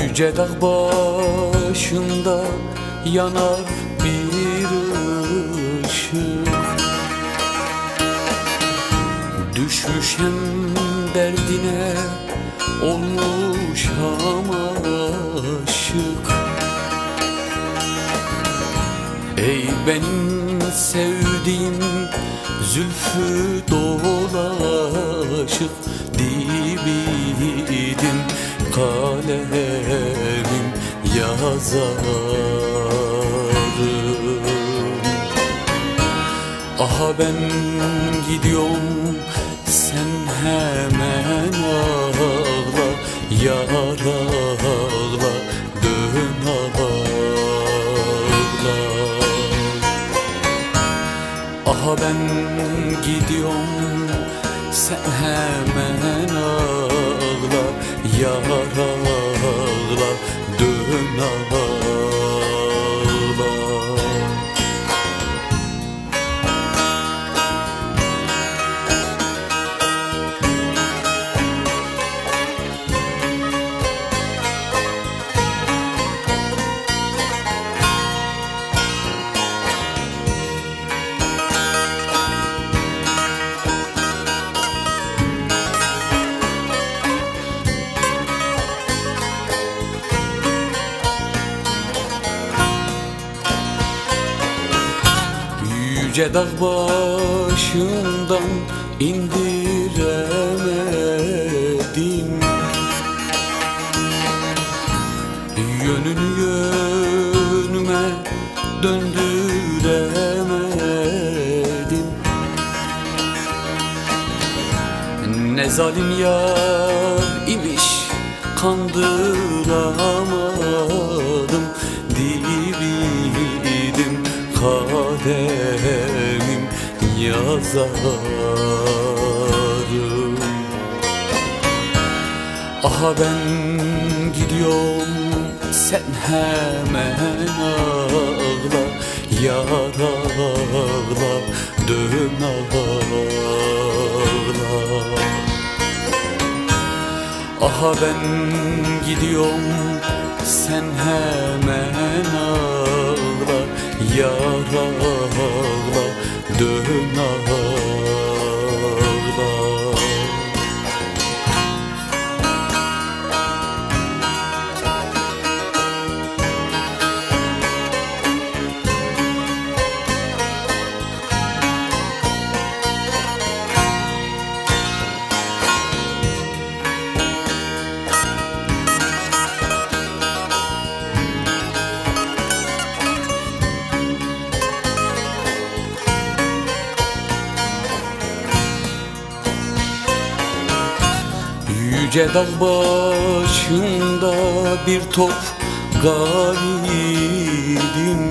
Yüce dağ başında yanar bir ışık, düşmüşem derdine olmuşam aşık. Ey benim sevdiğim zülfü dolaşık, dibidim kalemim yazarım. Aha ben gidiyorum, sen hemen ağla, yar ağla, dön ağla. Aha ben gidiyorum, sen hemen ağla, yar ağla, dön ağla. Yüce dağ başından indiremedim, yönünü yönüme döndüremedim. Ne zalim yar imiş, kandıramadım, dibidim kalemim yazarım. Aha ben gidiyorum, sen hemen ağla, yar ağla, dön ağla. Aha ben gidiyorum, sen hemen ağla, yar ağla, dön ağla. Yüce dağ başında bir top garibim,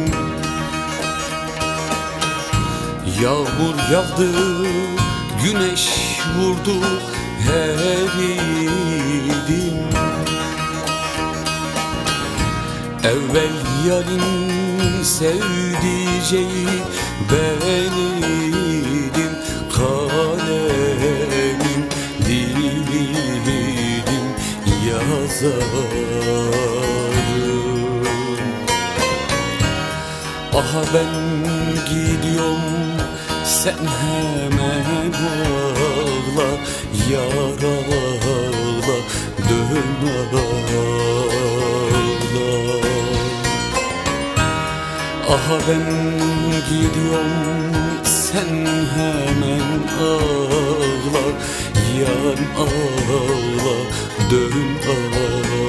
yağmur yağdı, güneş vurdu, eridim. Evvel yarın sevdiceği beniydim, kalemim dilim yazarım. Aha ben gidiyorum, sen hemen ağla, yar ağla, dön ağla. Aha ben gidiyorum, sen hemen ağla, yar ağla, dön ağla.